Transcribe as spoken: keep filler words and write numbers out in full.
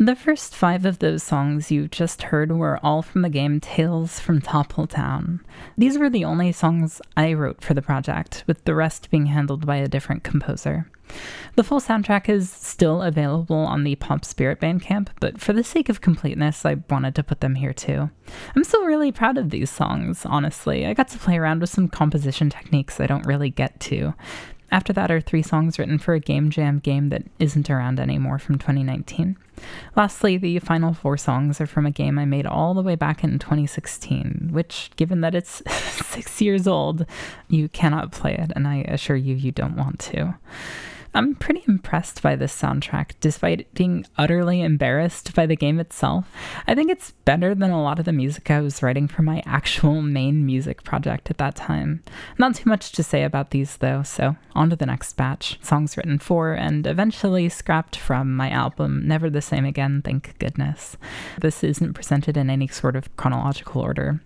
The first five of those songs you just heard were all from the game Tales from Toppletown. These were the only songs I wrote for the project, with the rest being handled by a different composer. The full soundtrack is still available on the Pop Spirit Bandcamp, but for the sake of completeness, I wanted to put them here too. I'm still really proud of these songs, honestly. I got to play around with some composition techniques I don't really get to. After that are three songs written for a Game Jam game that isn't around anymore from twenty nineteen. Lastly, the final four songs are from a game I made all the way back in twenty sixteen, which, given that it's six years old, you cannot play it, and I assure you, you don't want to. I'm pretty impressed by this soundtrack, despite being utterly embarrassed by the game itself. I think it's better than a lot of the music I was writing for my actual main music project at that time. Not too much to say about these though, so on to the next batch. Songs written for and eventually scrapped from my album Never the Same Again, thank goodness. This isn't presented in any sort of chronological order.